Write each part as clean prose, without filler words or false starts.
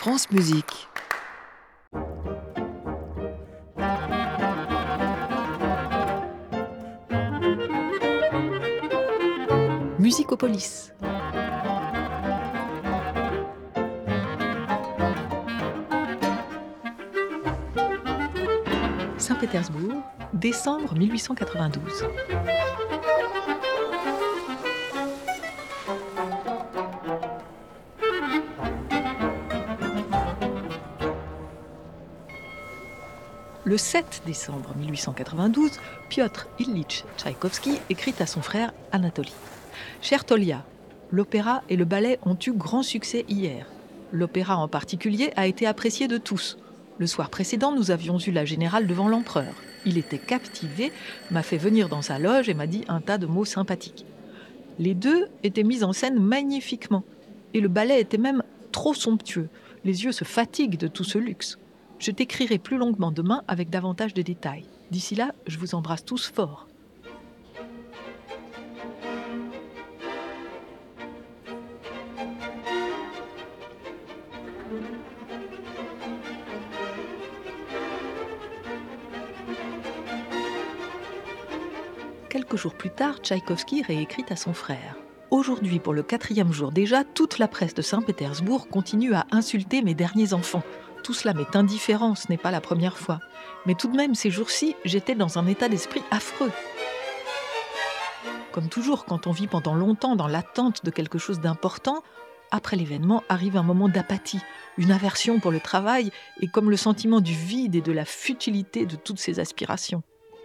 France Musique. Musicopolis. Saint-Pétersbourg, décembre 1892. Le 7 décembre 1892, Piotr Ilyich Tchaïkovski écrit à son frère Anatoly : « Cher Tolia, l'opéra et le ballet ont eu grand succès hier. L'opéra en particulier a été apprécié de tous. Le soir précédent, nous avions eu la générale devant l'empereur. Il était captivé, m'a fait venir dans sa loge et m'a dit un tas de mots sympathiques. Les deux étaient mis en scène magnifiquement. Et le ballet était même trop somptueux. Les yeux se fatiguent de tout ce luxe. Je t'écrirai plus longuement demain avec davantage de détails. D'ici là, je vous embrasse tous fort. » Quelques jours plus tard, Tchaïkovski réécrit à son frère : « Aujourd'hui, pour le 4e jour déjà, toute la presse de Saint-Pétersbourg continue à insulter mes derniers enfants. Tout cela m'est indifférent, ce n'est pas la première fois. Mais tout de même, ces jours-ci, j'étais dans un état d'esprit affreux. Comme toujours, quand on vit pendant longtemps dans l'attente de quelque chose d'important, après l'événement arrive un moment d'apathie, une aversion pour le travail et comme le sentiment du vide et de la futilité de toutes ces aspirations. »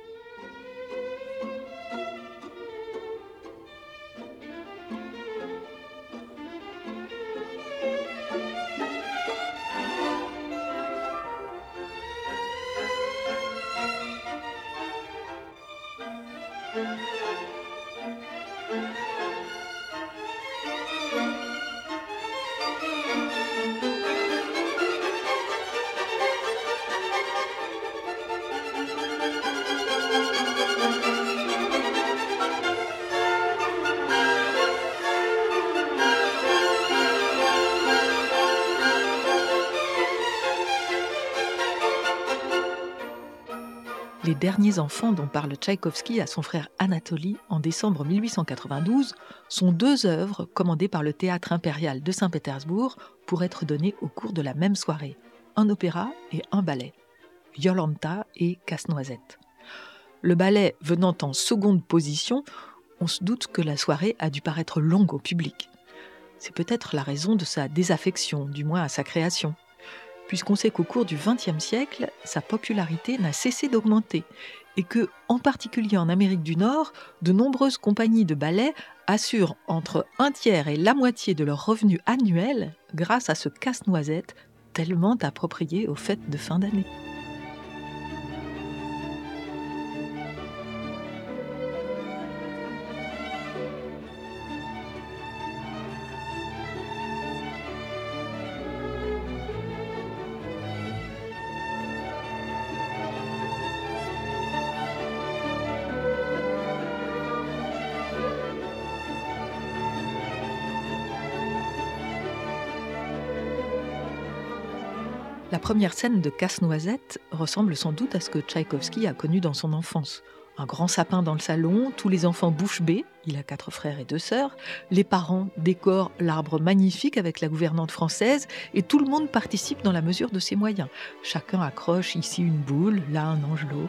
Les derniers enfants dont parle Tchaïkovski à son frère Anatoly en décembre 1892 sont 2 œuvres commandées par le Théâtre impérial de Saint-Pétersbourg pour être données au cours de la même soirée. Un opéra et un ballet, Iolanta et Casse-Noisette. Le ballet venant en seconde position, on se doute que la soirée a dû paraître longue au public. C'est peut-être la raison de sa désaffection, du moins à sa création. Puisqu'on sait qu'au cours du XXe siècle, sa popularité n'a cessé d'augmenter et que, en particulier en Amérique du Nord, de nombreuses compagnies de ballet assurent entre un tiers et la moitié de leurs revenus annuels grâce à ce casse-noisette tellement approprié aux fêtes de fin d'année. La première scène de Casse-Noisette ressemble sans doute à ce que Tchaïkovski a connu dans son enfance. Un grand sapin dans le salon, tous les enfants bouche bée, il a 4 frères et 2 sœurs, les parents décorent l'arbre magnifique avec la gouvernante française et tout le monde participe dans la mesure de ses moyens. Chacun accroche ici une boule, là un angelot.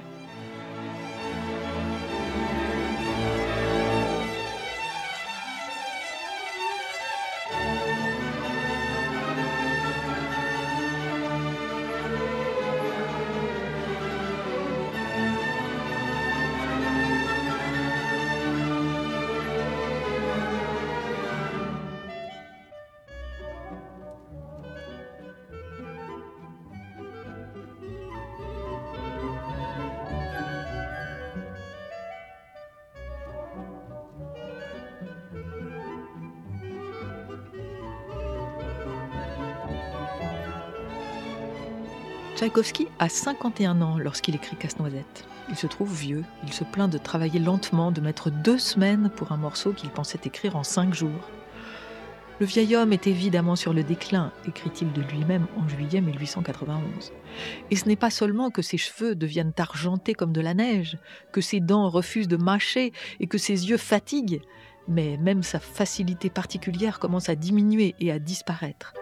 Tchaïkovski a 51 ans lorsqu'il écrit Casse-Noisette. Il se trouve vieux, il se plaint de travailler lentement, de mettre 2 semaines pour un morceau qu'il pensait écrire en 5 jours. Le vieil homme est évidemment sur le déclin, écrit-il de lui-même en juillet 1891. Et ce n'est pas seulement que ses cheveux deviennent argentés comme de la neige, que ses dents refusent de mâcher et que ses yeux fatiguent, mais même sa facilité particulière commence à diminuer et à disparaître.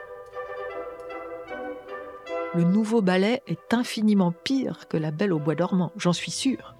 Le nouveau ballet est infiniment pire que La Belle au bois dormant, j'en suis sûre.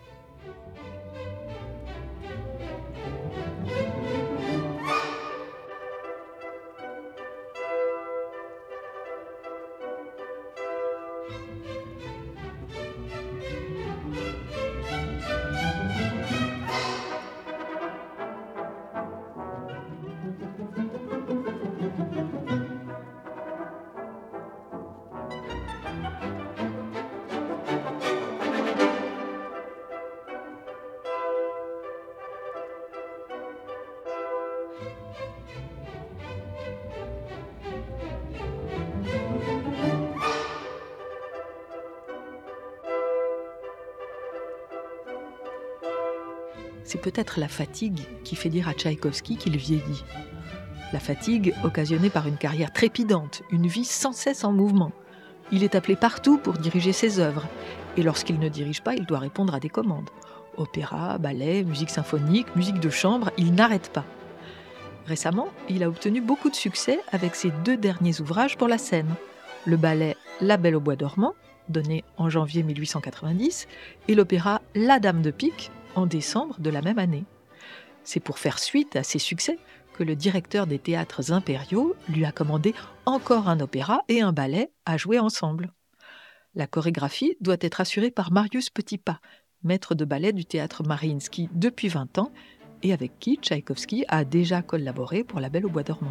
C'est peut-être la fatigue qui fait dire à Tchaïkovski qu'il vieillit. La fatigue occasionnée par une carrière trépidante, une vie sans cesse en mouvement. Il est appelé partout pour diriger ses œuvres. Et lorsqu'il ne dirige pas, il doit répondre à des commandes. Opéra, ballet, musique symphonique, musique de chambre, il n'arrête pas. Récemment, il a obtenu beaucoup de succès avec ses 2 derniers ouvrages pour la scène. Le ballet La Belle au bois dormant, donné en janvier 1890, et l'opéra La Dame de Pique, en décembre de la même année. C'est pour faire suite à ces succès que le directeur des théâtres impériaux lui a commandé encore un opéra et un ballet à jouer ensemble. La chorégraphie doit être assurée par Marius Petipa, maître de ballet du théâtre Mariinsky depuis 20 ans et avec qui Tchaïkovski a déjà collaboré pour La Belle au bois dormant.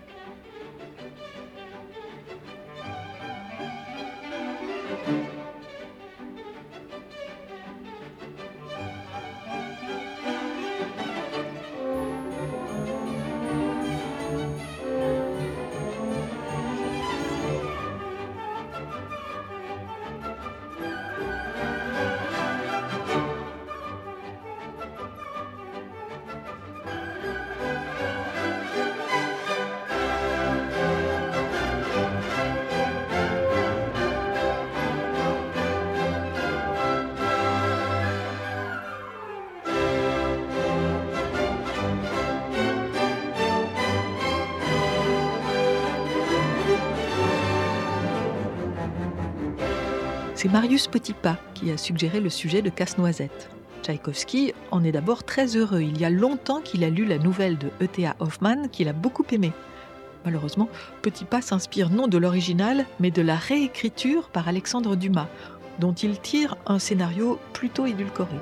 C'est Marius Petipa qui a suggéré le sujet de Casse-Noisette. Tchaïkovski en est d'abord très heureux. Il y a longtemps qu'il a lu la nouvelle de E.T.A. Hoffmann qu'il a beaucoup aimée. Malheureusement, Petipa s'inspire non de l'original, mais de la réécriture par Alexandre Dumas, dont il tire un scénario plutôt édulcoré.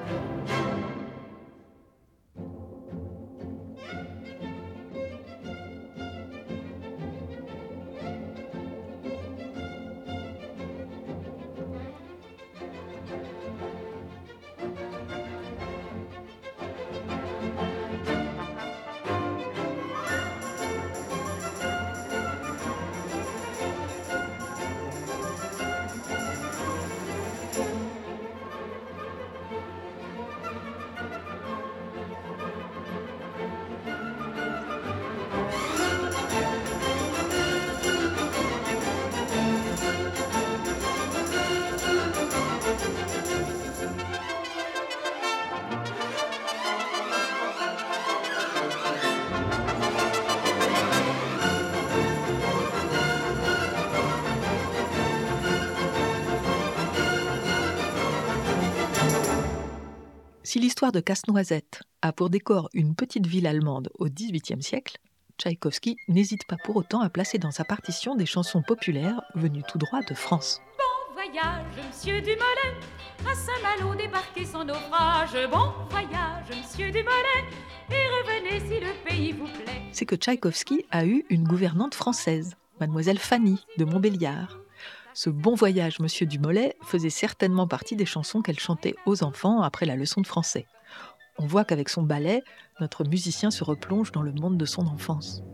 Si l'histoire de Casse-Noisette a pour décor une petite ville allemande au XVIIIe siècle, Tchaïkovski n'hésite pas pour autant à placer dans sa partition des chansons populaires venues tout droit de France. Bon voyage, monsieur Dumollet, à Saint-Malo débarquez sans naufrage. Bon voyage, monsieur Dumollet, et revenez si le pays vous plaît. C'est que Tchaïkovski a eu une gouvernante française, mademoiselle Fanny de Montbéliard. Ce bon voyage, monsieur Dumollet, faisait certainement partie des chansons qu'elle chantait aux enfants après la leçon de français. On voit qu'avec son ballet, notre musicien se replonge dans le monde de son enfance.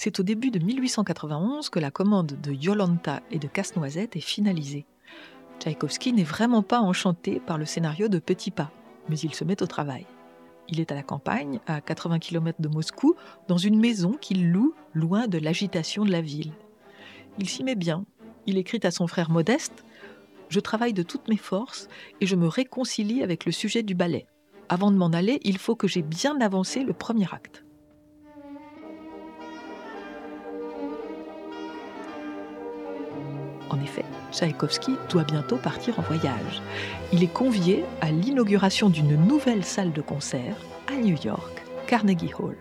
C'est au début de 1891 que la commande de Yolanta et de Casse-Noisette est finalisée. Tchaïkovski n'est vraiment pas enchanté par le scénario de Petit Pas, mais il se met au travail. Il est à la campagne, à 80 km de Moscou, dans une maison qu'il loue loin de l'agitation de la ville. Il s'y met bien. Il écrit à son frère Modeste « Je travaille de toutes mes forces et je me réconcilie avec le sujet du ballet. Avant de m'en aller, il faut que j'ai bien avancé le premier acte. » En effet, Tchaïkovski doit bientôt partir en voyage. Il est convié à l'inauguration d'une nouvelle salle de concert à New York, Carnegie Hall.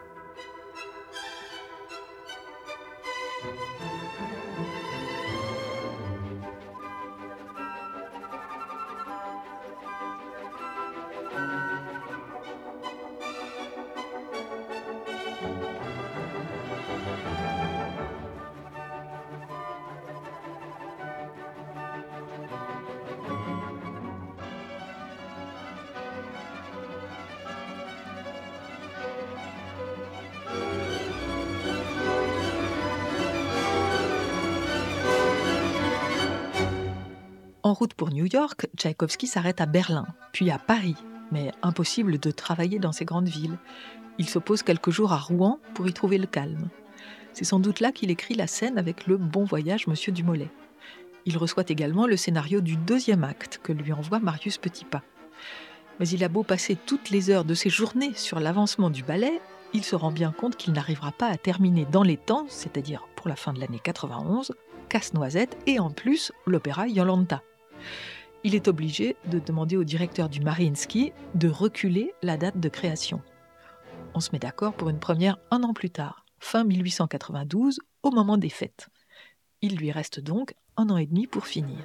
En route pour New York, Tchaïkovski s'arrête à Berlin, puis à Paris, mais impossible de travailler dans ces grandes villes. Il se pose quelques jours à Rouen pour y trouver le calme. C'est sans doute là qu'il écrit la scène avec le Bon voyage, Monsieur Dumollet. Il reçoit également le scénario du deuxième acte que lui envoie Marius Petipa. Mais il a beau passer toutes les heures de ses journées sur l'avancement du ballet, il se rend bien compte qu'il n'arrivera pas à terminer dans les temps, c'est-à-dire pour la fin de l'année 91, Casse-Noisette et en plus l'opéra Yolanta. Il est obligé de demander au directeur du Mariinsky de reculer la date de création. On se met d'accord pour une première un an plus tard, fin 1892, au moment des fêtes. Il lui reste donc 1 an et demi pour finir.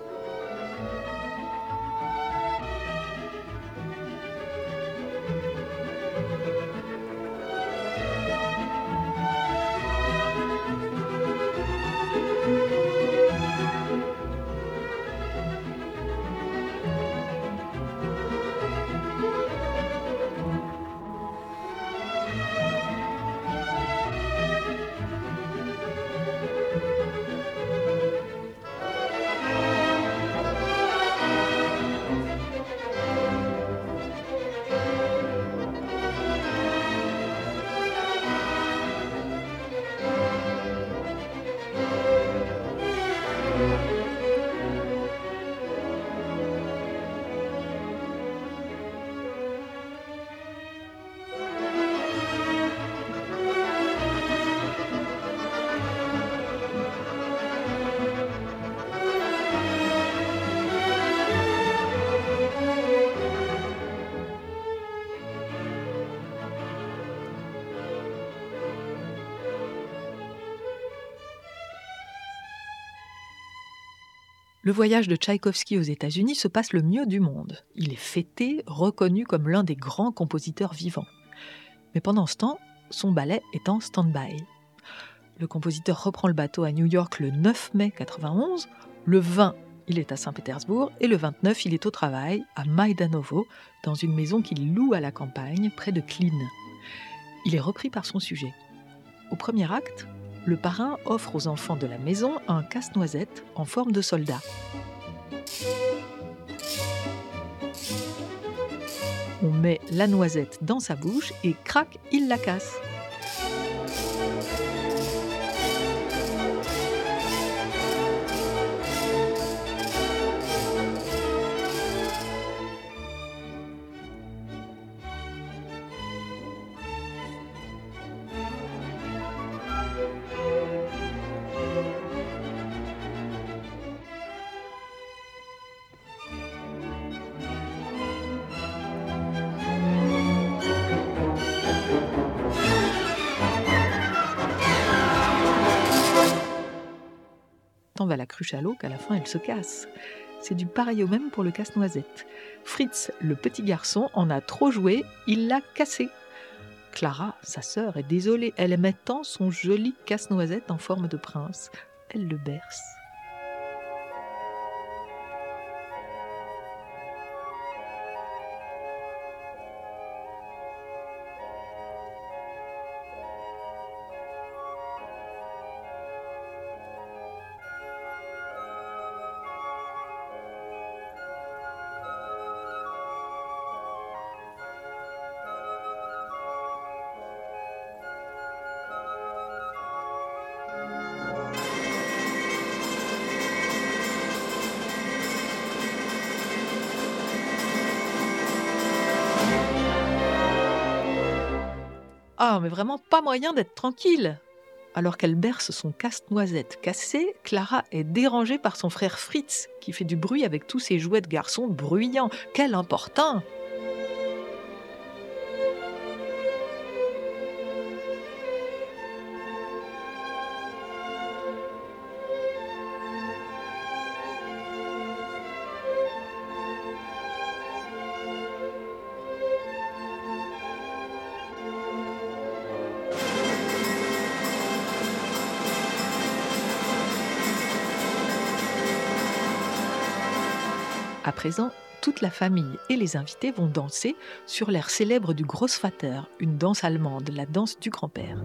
Le voyage de Tchaïkovski aux États-Unis se passe le mieux du monde. Il est fêté, reconnu comme l'un des grands compositeurs vivants. Mais pendant ce temps, son ballet est en stand-by. Le compositeur reprend le bateau à New York le 9 mai 91. Le 20, il est à Saint-Pétersbourg et le 29, il est au travail à Maïdanovo, dans une maison qu'il loue à la campagne, près de Klin. Il est repris par son sujet. Au premier acte, le parrain offre aux enfants de la maison un casse-noisette en forme de soldat. On met la noisette dans sa bouche et crac, il la casse. Tant va la cruche à l'eau qu'à la fin elle se casse. C'est du pareil au même pour le casse-noisette. Fritz, le petit garçon, en a trop joué, il l'a cassé. Clara, sa sœur, est désolée, elle aimait tant son joli casse-noisette en forme de prince. Elle le berce. Ah, mais vraiment pas moyen d'être tranquille. Alors qu'elle berce son casse-noisette cassé, Clara est dérangée par son frère Fritz, qui fait du bruit avec tous ses jouets de garçon bruyants. Quel importun! À présent, toute la famille et les invités vont danser sur l'air célèbre du Großvater, une danse allemande, la danse du grand-père.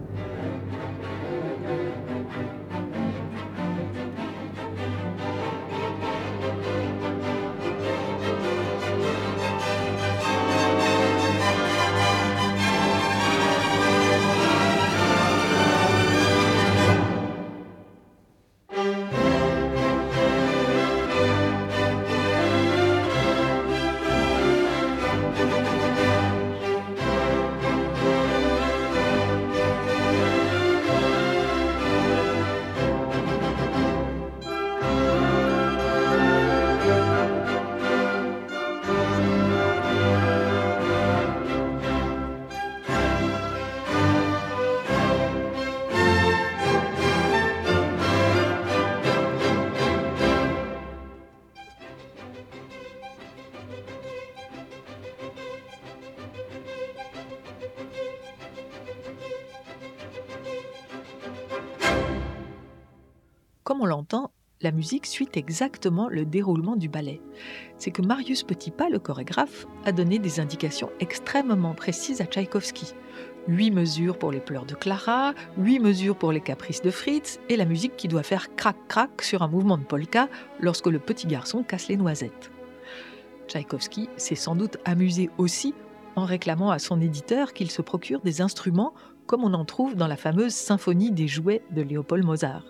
Comme on l'entend, la musique suit exactement le déroulement du ballet. C'est que Marius Petipa, le chorégraphe, a donné des indications extrêmement précises à Tchaïkovski. 8 mesures pour les pleurs de Clara, 8 mesures pour les caprices de Fritz, et la musique qui doit faire crac-crac sur un mouvement de polka lorsque le petit garçon casse les noisettes. Tchaïkovski s'est sans doute amusé aussi en réclamant à son éditeur qu'il se procure des instruments comme on en trouve dans la fameuse symphonie des jouets de Léopold Mozart.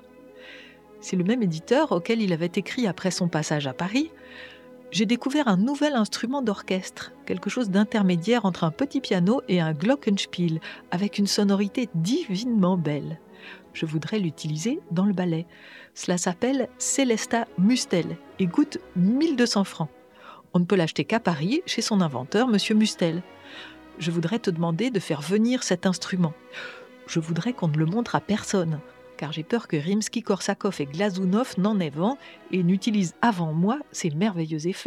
C'est le même éditeur auquel il avait écrit après son passage à Paris « J'ai découvert un nouvel instrument d'orchestre, quelque chose d'intermédiaire entre un petit piano et un glockenspiel, avec une sonorité divinement belle. Je voudrais l'utiliser dans le ballet. Cela s'appelle Celesta Mustel et coûte 1200 francs. On ne peut l'acheter qu'à Paris, chez son inventeur, M. Mustel. Je voudrais te demander de faire venir cet instrument. Je voudrais qu'on ne le montre à personne. Car j'ai peur que Rimsky-Korsakov et Glazunov n'en aient vent et n'utilisent avant moi ces merveilleux effets. »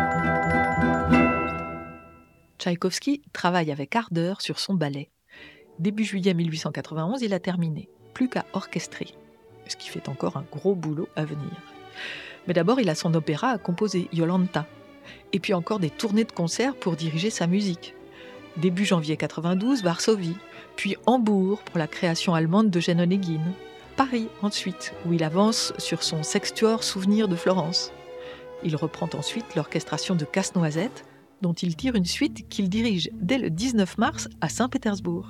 Tchaïkovski travaille avec ardeur sur son ballet. Début juillet 1891, il a terminé. Plus qu'à orchestrer. Ce qui fait encore un gros boulot à venir. Mais d'abord, il a son opéra à composer, Jolanta. Et puis encore des tournées de concerts pour diriger sa musique. Début janvier 92, Varsovie. Puis Hambourg pour la création allemande d'Eugène Onégin. Paris ensuite, où il avance sur son sextuor Souvenir de Florence. Il reprend ensuite l'orchestration de Casse-Noisette, dont il tire une suite qu'il dirige dès le 19 mars à Saint-Pétersbourg.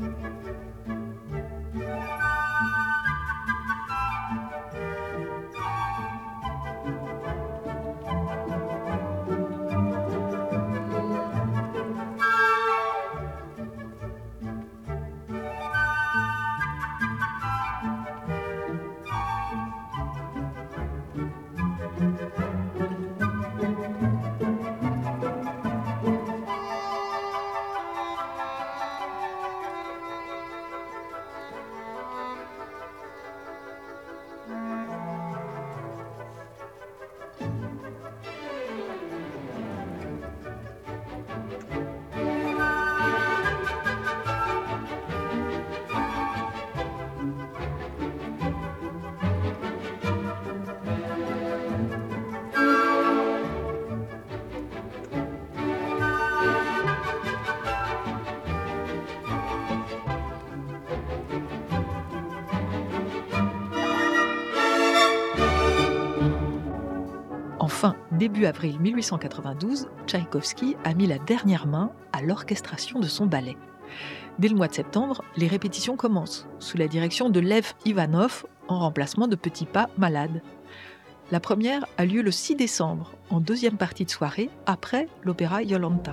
Enfin, début avril 1892, Tchaïkovski a mis la dernière main à l'orchestration de son ballet. Dès le mois de septembre, les répétitions commencent, sous la direction de Lev Ivanov, en remplacement de Petipa malade. La première a lieu le 6 décembre, en deuxième partie de soirée, après l'opéra Jolanta.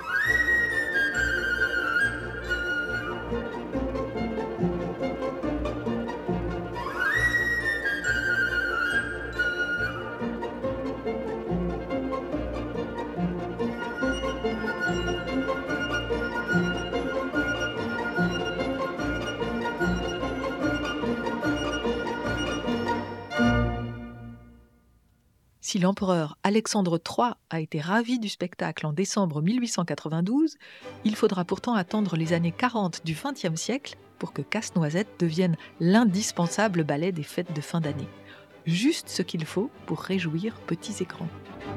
Si l'empereur Alexandre III a été ravi du spectacle en décembre 1892, il faudra pourtant attendre les années 40 du XXe siècle pour que Casse-Noisette devienne l'indispensable ballet des fêtes de fin d'année. Juste ce qu'il faut pour réjouir petits écrans.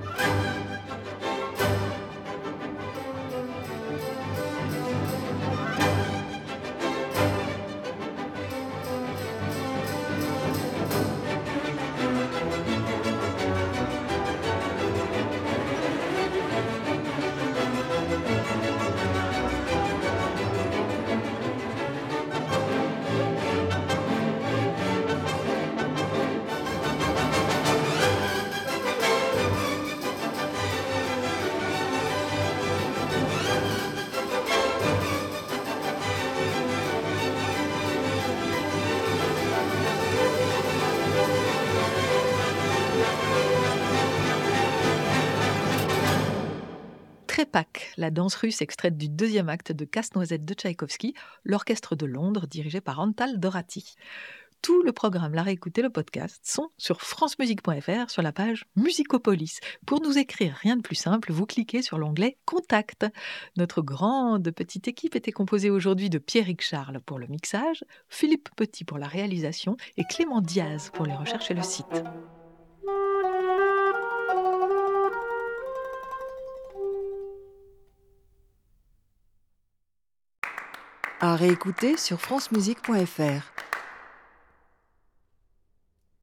Trepak, la danse russe extraite du deuxième acte de Casse-Noisette de Tchaïkovski, l'orchestre de Londres dirigé par Antal Dorati. Tout le programme, la réécoute et le podcast sont sur francemusique.fr sur la page Musicopolis. Pour nous écrire, rien de plus simple, vous cliquez sur l'onglet Contact. Notre grande petite équipe était composée aujourd'hui de Pierrick Charles pour le mixage, Philippe Petit pour la réalisation et Clément Diaz pour les recherches et le site. À réécouter sur francemusique.fr.